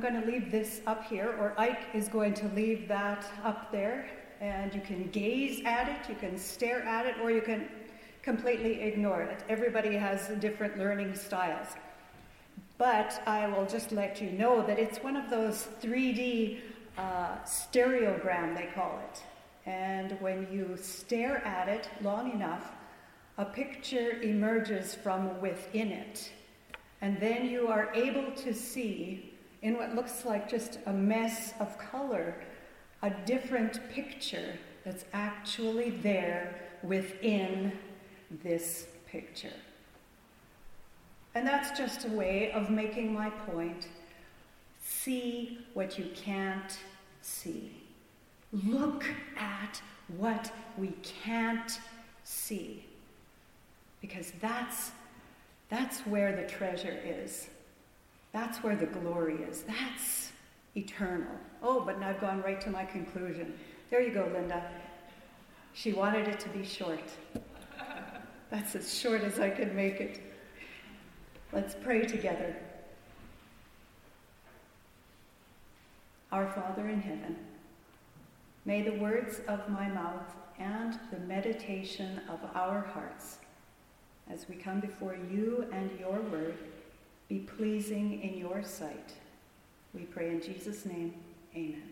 going to leave this up here, or Ike is going to leave that up there, and you can gaze at it, you can stare at it, or you can completely ignore it. Everybody has different learning styles. But I will just let you know that it's one of those 3D stereogram, they call it. And when you stare at it long enough, a picture emerges from within it. And then you are able to see, in what looks like just a mess of color, a different picture that's actually there within this picture. And that's just a way of making my point. See what you can't see. Look at what we can't see. Because that's where the treasure is. That's where the glory is. That's eternal. Oh, but I've gone right to my conclusion. There you go, Linda. She wanted it to be short. That's as short as I could make it. Let's pray together. Our Father in heaven, may the words of my mouth and the meditation of our hearts, as we come before you and your word, be pleasing in your sight. We pray in Jesus' name, amen.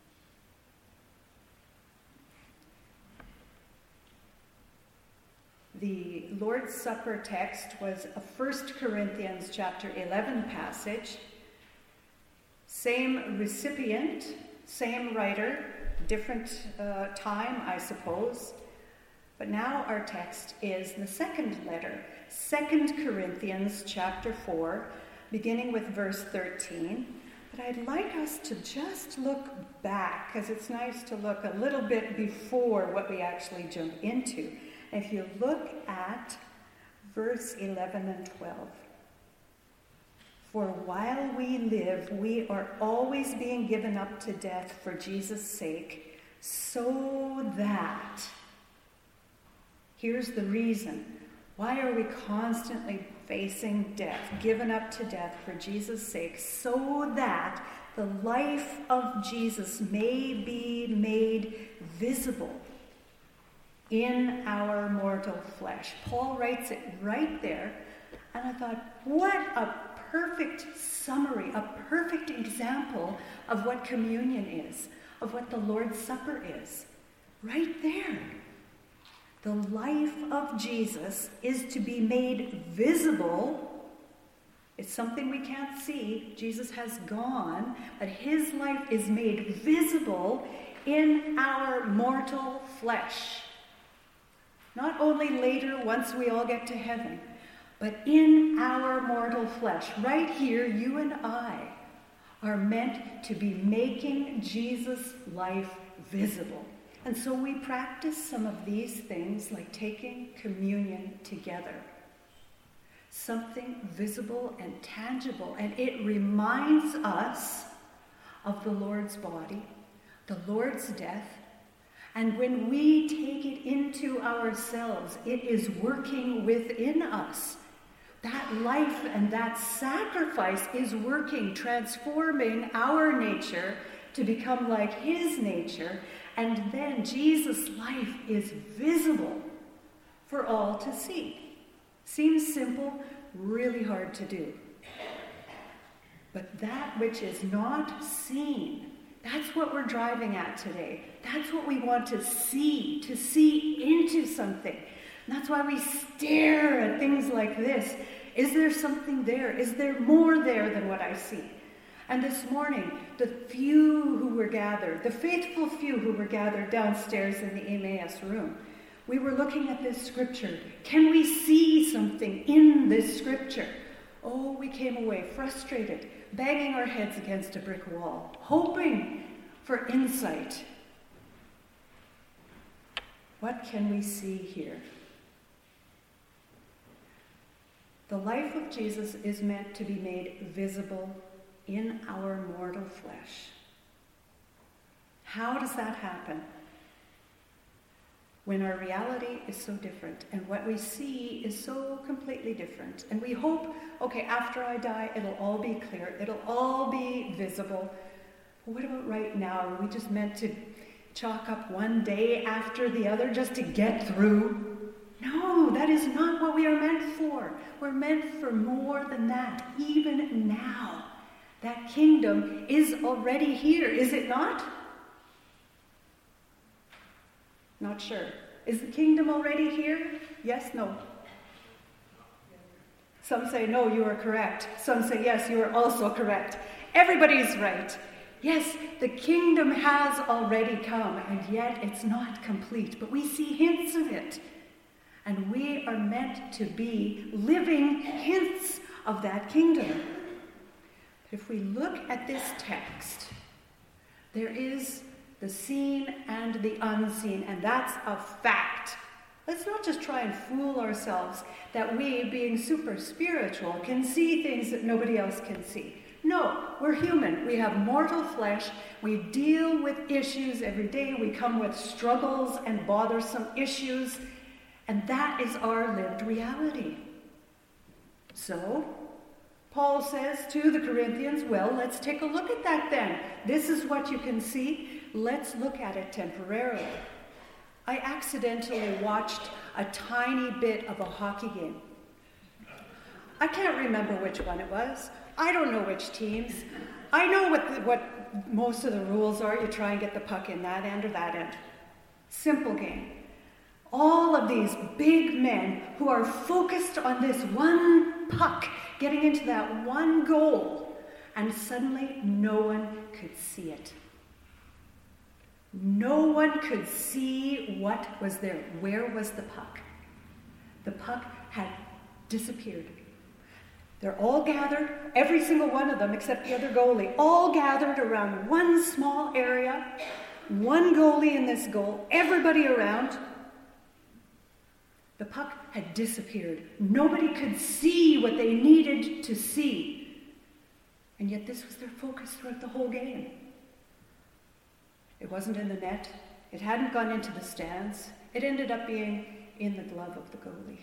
The Lord's Supper text was a 1 Corinthians chapter 11 passage. Same recipient, same writer, different time, I suppose. But now our text is the second letter, 2 Corinthians chapter 4, beginning with verse 13. But I'd like us to just look back, because it's nice to look a little bit before what we actually jump into. If you look at verse 11 and 12. For while we live, we are always being given up to death for Jesus' sake, so that... Here's the reason. Why are we constantly facing death, given up to death for Jesus' sake? So that the life of Jesus may be made visible in our mortal flesh. Paul writes it right there, and I thought, what a perfect summary, a perfect example of what communion is, of what the Lord's Supper is. Right there. The life of Jesus is to be made visible. It's something we can't see. Jesus has gone, but his life is made visible in our mortal flesh. Not only later, once we all get to heaven, but in our mortal flesh. Right here, you and I are meant to be making Jesus' life visible. And so we practice some of these things, like taking communion together. Something visible and tangible. And it reminds us of the Lord's body, the Lord's death. And when we take it into ourselves, it is working within us. That life and that sacrifice is working, transforming our nature to become like his nature. And then Jesus' life is visible for all to see. Seems simple, really hard to do. But that which is not seen, that's what we're driving at today. That's what we want to see into something. And that's why we stare at things like this. Is there something there? Is there more there than what I see? And this morning, the few who were gathered, the faithful few who were gathered downstairs in the Emmaus room, we were looking at this scripture. Can we see something in this scripture? Oh, we came away frustrated, banging our heads against a brick wall, hoping for insight. What can we see here? The life of Jesus is meant to be made visible in our mortal flesh. How does that happen? when our reality is so different and what we see is so completely different. And we hope, okay, after I die, it'll all be clear, it'll all be visible. But what about right now? Are we just meant to chalk up one day after the other just to get through? No, that is not what we are meant for. We're meant for more than that, even now. That kingdom is already here, is it not? Not sure. Is the kingdom already here? Yes, no. Some say, no, you are correct. Some say, yes, you are also correct. Everybody's right. Yes, the kingdom has already come, and yet it's not complete. But we see hints of it. And we are meant to be living hints of that kingdom. But if we look at this text, there is the seen and the unseen, and that's a fact. Let's not just try and fool ourselves that we, being super spiritual, can see things that nobody else can see. No, we're human. We have mortal flesh. We deal with issues every day. We come with struggles and bothersome issues, and that is our lived reality. So, Paul says to the Corinthians, well, let's take a look at that then. This is what you can see. Let's look at it temporarily. I accidentally watched a tiny bit of a hockey game. I can't remember which one it was. I don't know which teams. I know what most of the rules are. You try and get the puck in that end or that end. Simple game. All of these big men who are focused on this one puck, getting into that one goal, and suddenly no one could see it. No one could see what was there. Where was the puck? The puck had disappeared. They're all gathered, every single one of them except the other goalie, all gathered around one small area, one goalie in this goal, everybody around. The puck had disappeared. Nobody could see what they needed to see. And yet this was their focus throughout the whole game. It wasn't in the net. It hadn't gone into the stands. It ended up being in the glove of the goalie.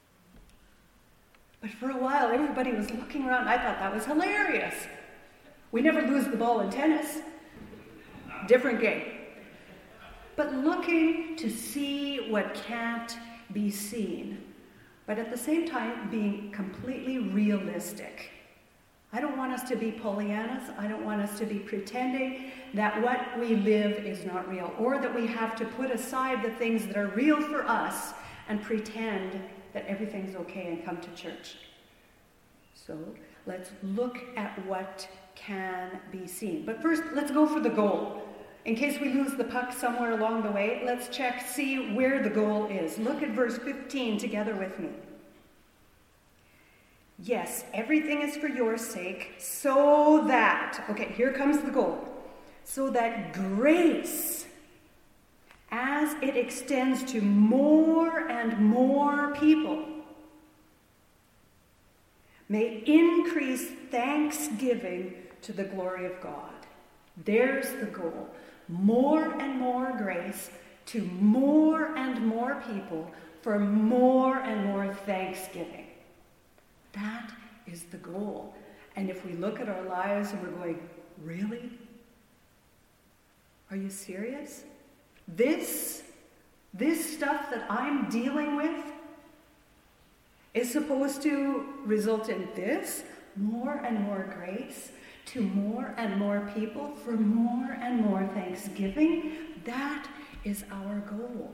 But for a while, everybody was looking around. I thought that was hilarious. We never lose the ball in tennis. Different game. But looking to see what can't be seen, but at the same time being completely realistic. I don't want us to be Pollyannas. I don't want us to be pretending that what we live is not real, or that we have to put aside the things that are real for us and pretend that everything's okay and come to church. So let's look at what can be seen. But first, let's go for the goal. In case we lose the puck somewhere along the way, let's see where the goal is. Look at verse 15 together with me. Yes, everything is for your sake, so that, okay, here comes the goal, so that grace, as it extends to more and more people, may increase thanksgiving to the glory of God. There's the goal. More and more grace to more and more people for more and more thanksgiving. That is the goal. And if we look at our lives and we're going, really? Are you serious? This stuff that I'm dealing with is supposed to result in this? More and more grace to more and more people for more and more thanksgiving. That is our goal.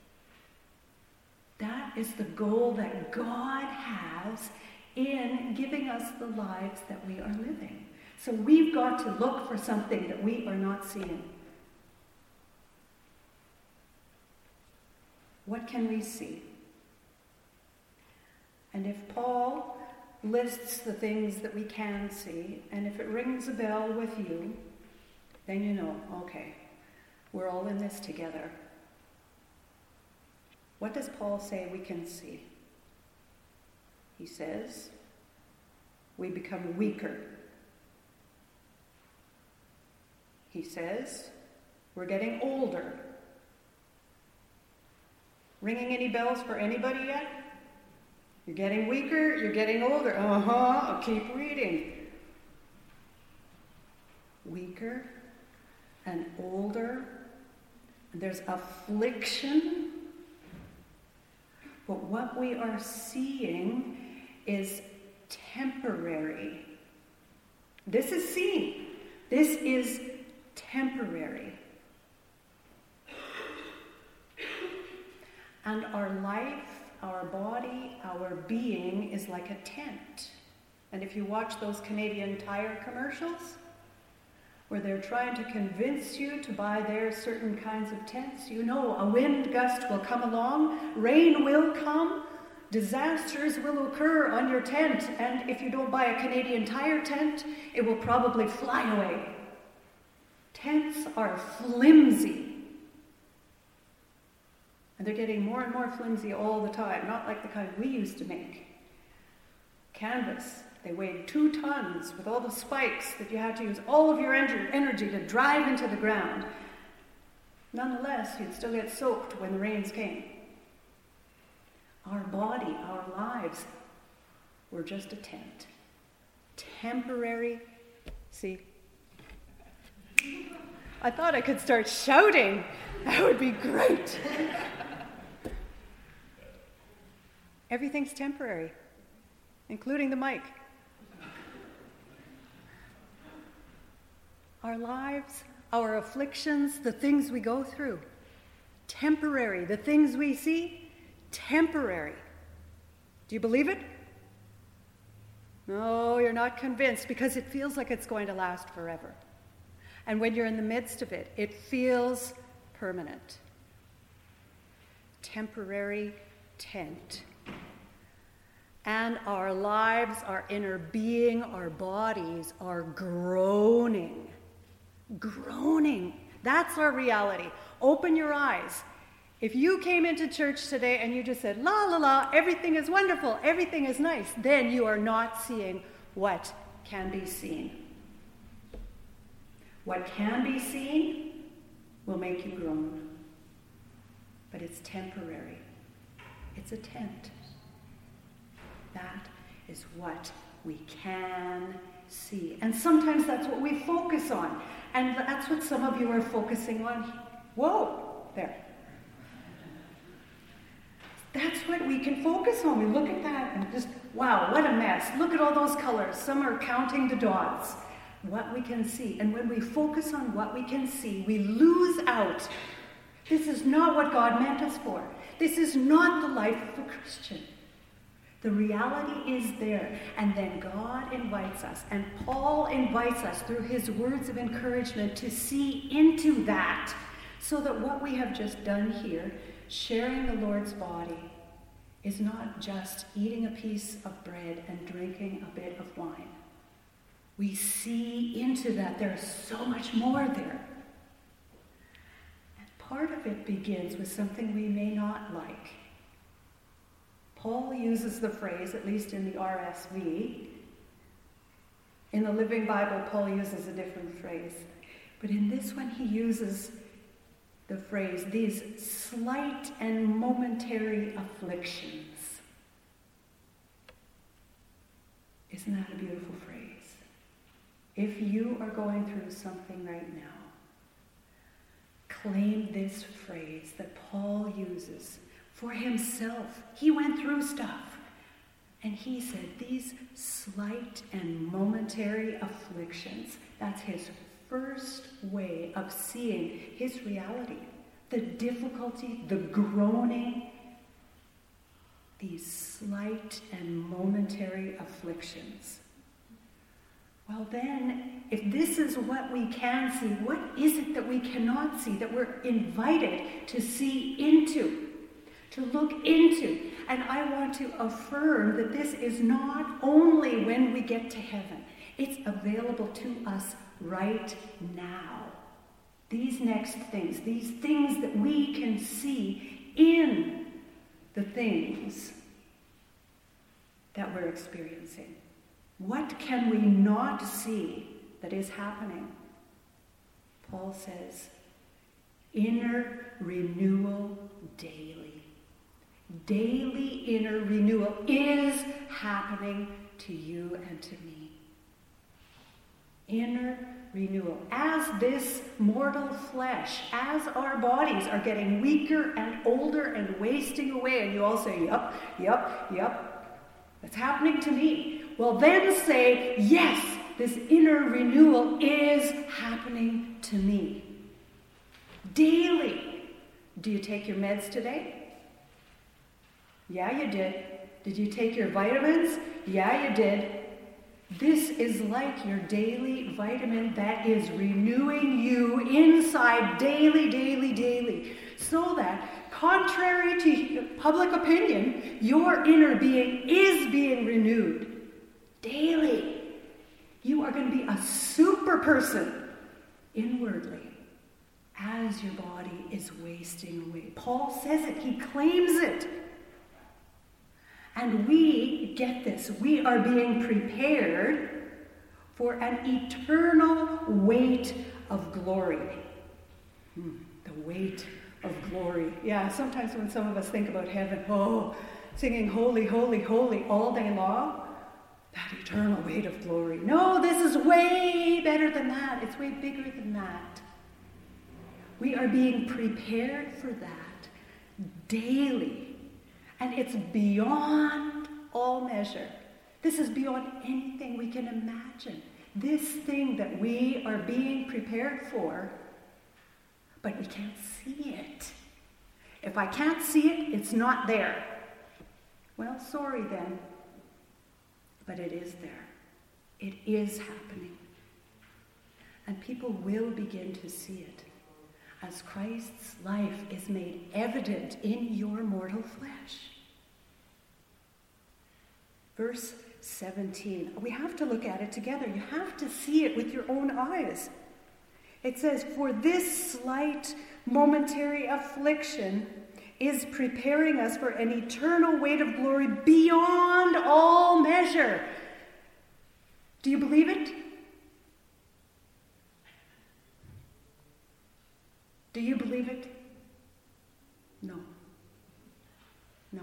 That is the goal that God has in giving us the lives that we are living. So we've got to look for something that we are not seeing. What can we see? And if Paul lists the things that we can see, and if it rings a bell with you, then you know, okay, we're all in this together. What does Paul say we can see? He says, we become weaker. He says, we're getting older. Ringing any bells for anybody yet? You're getting weaker, you're getting older. I'll keep reading. Weaker and older. And there's affliction. But what we are seeing is temporary. This is seen. This is temporary. And our life, our body, our being is like a tent. And if you watch those Canadian Tire commercials, where they're trying to convince you to buy their certain kinds of tents, you know a wind gust will come along, rain will come, disasters will occur on your tent, and if you don't buy a Canadian Tire tent, it will probably fly away. Tents are flimsy. And they're getting more and more flimsy all the time, not like the kind we used to make. Canvas, they weighed 2 tons with all the spikes that you had to use all of your energy to drive into the ground. Nonetheless, you'd still get soaked when the rains came. Our body, our lives, were just a tent. Temporary. See? I thought I could start shouting. That would be great. Everything's temporary, including the mic. Our lives, our afflictions, the things we go through, temporary. The things we see, temporary. Do you believe it? No, you're not convinced because it feels like it's going to last forever. And when you're in the midst of it, it feels permanent. Temporary tent. And our lives, our inner being, our bodies are groaning. Groaning. That's our reality. Open your eyes. If you came into church today and you just said, la, la, la, everything is wonderful, everything is nice, then you are not seeing what can be seen. What can be seen will make you groan. But it's temporary. It's a tent. That is what we can see. And sometimes that's what we focus on. And that's what some of you are focusing on. Whoa, there. That's what we can focus on. We look at that and just, wow, what a mess. Look at all those colors. Some are counting the dots. What we can see. And when we focus on what we can see, we lose out. This is not what God meant us for. This is not the life of a Christian. The reality is there, and then God invites us, and Paul invites us through his words of encouragement to see into that, so that what we have just done here, sharing the Lord's body, is not just eating a piece of bread and drinking a bit of wine. We see into that. There's so much more there. And part of it begins with something we may not like. Paul uses the phrase, at least in the RSV. In the Living Bible, Paul uses a different phrase. But in this one, he uses the phrase, these slight and momentary afflictions. Isn't that a beautiful phrase? If you are going through something right now, claim this phrase that Paul uses for himself. He went through stuff. And he said these slight and momentary afflictions, that's his first way of seeing his reality. The difficulty, the groaning, these slight and momentary afflictions. Well then, if this is what we can see, what is it that we cannot see, that we're invited to see into? To look into. And I want to affirm that this is not only when we get to heaven. It's available to us right now. These next things, these things that we can see in the things that we're experiencing. What can we not see that is happening? Paul says, inner renewal daily. Daily inner renewal is happening to you and to me. Inner renewal. As this mortal flesh, as our bodies are getting weaker and older and wasting away, and you all say, yup, that's happening to me. Well, then say, yes, this inner renewal is happening to me. Daily. Do you take your meds today? Yeah, you did. Did you take your vitamins? Yeah, you did. This is like your daily vitamin that is renewing you inside daily, so that, contrary to public opinion, your inner being is being renewed daily. You are going to be a super person inwardly as your body is wasting away. Paul says it. He claims it. And we, get this, we are being prepared for an eternal weight of glory. The weight of glory. Yeah, sometimes when some of us think about heaven, singing holy, holy, holy all day long, that eternal weight of glory. No, this is way better than that. It's way bigger than that. We are being prepared for that daily. And it's beyond all measure. This is beyond anything we can imagine. This thing that we are being prepared for, but we can't see it. If I can't see it, it's not there. Well, sorry then. But it is there. It is happening. And people will begin to see it as Christ's life is made evident in your mortal flesh. Verse 17. We have to look at it together. You have to see it with your own eyes. It says, for this slight momentary affliction is preparing us for an eternal weight of glory beyond all measure. Do you believe it? Do you believe it? No. No.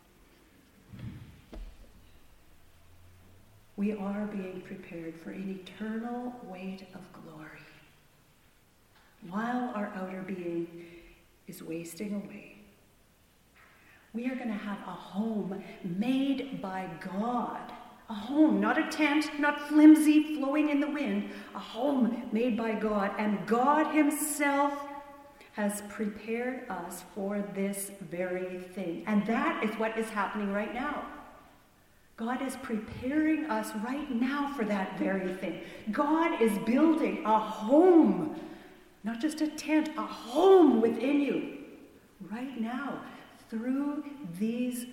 We are being prepared for an eternal weight of glory. While our outer being is wasting away, we are going to have a home made by God. A home, not a tent, not flimsy, flowing in the wind. A home made by God. And God himself has prepared us for this very thing. And that is what is happening right now. God is preparing us right now for that very thing. God is building a home, not just a tent, a home within you right now through these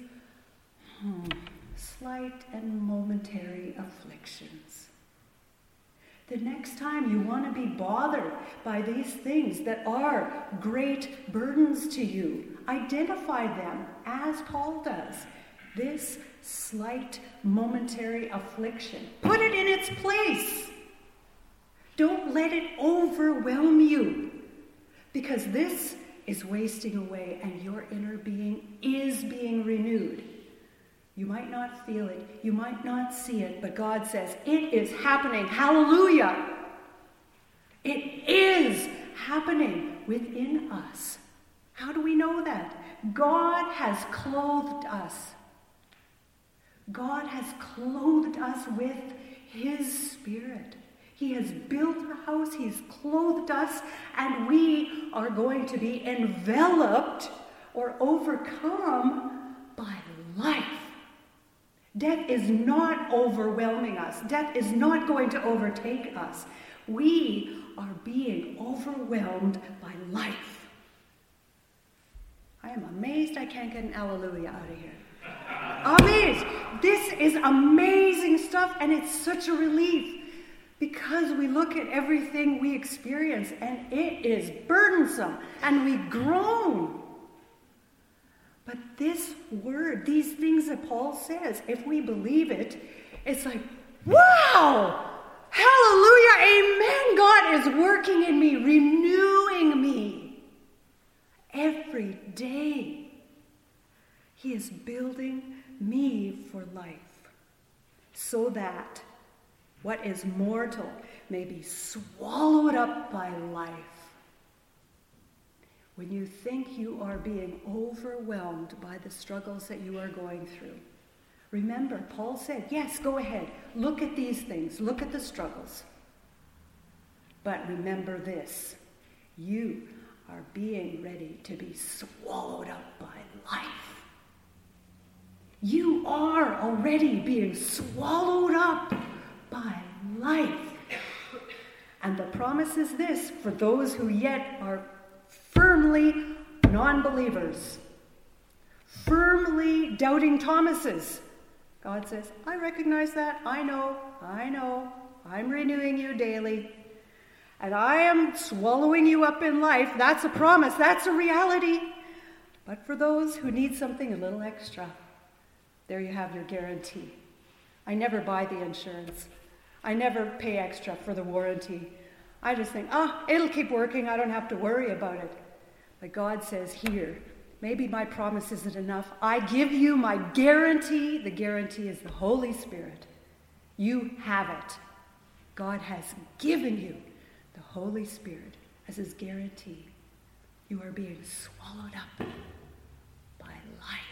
slight and momentary afflictions. The next time you want to be bothered by these things that are great burdens to you, identify them as Paul does. This slight momentary affliction. Put it in its place. Don't let it overwhelm you, because this is wasting away and your inner being is being renewed. You might not feel it, you might not see it, but God says it is happening. Hallelujah! It is happening within us. How do we know that? God has clothed us. God has clothed us with his Spirit. He has built a house, he's clothed us, and we are going to be enveloped or overcome by life. Death is not overwhelming us. Death is not going to overtake us. We are being overwhelmed by life. I am amazed I can't get an hallelujah out of here. Amazed. This is amazing stuff, and it's such a relief because we look at everything we experience and it is burdensome and we groan. But this word, these things that Paul says, if we believe it, it's like, wow! Hallelujah! Amen! God is working in me, renewing me every day. He is building me for life, so that what is mortal may be swallowed up by life. When you think you are being overwhelmed by the struggles that you are going through, remember, Paul said, yes, go ahead. Look at these things. Look at the struggles. But remember this. You are being ready to be swallowed up by life. You are already being swallowed up by life. And the promise is this for those who yet are firmly non-believers, firmly doubting Thomases. God says, I recognize that. I know. I'm renewing you daily. And I am swallowing you up in life. That's a promise. That's a reality. But for those who need something a little extra, there you have your guarantee. I never buy the insurance. I never pay extra for the warranty. I just think, it'll keep working. I don't have to worry about it. But God says here, maybe my promise isn't enough. I give you my guarantee. The guarantee is the Holy Spirit. You have it. God has given you the Holy Spirit as his guarantee. You are being swallowed up by life.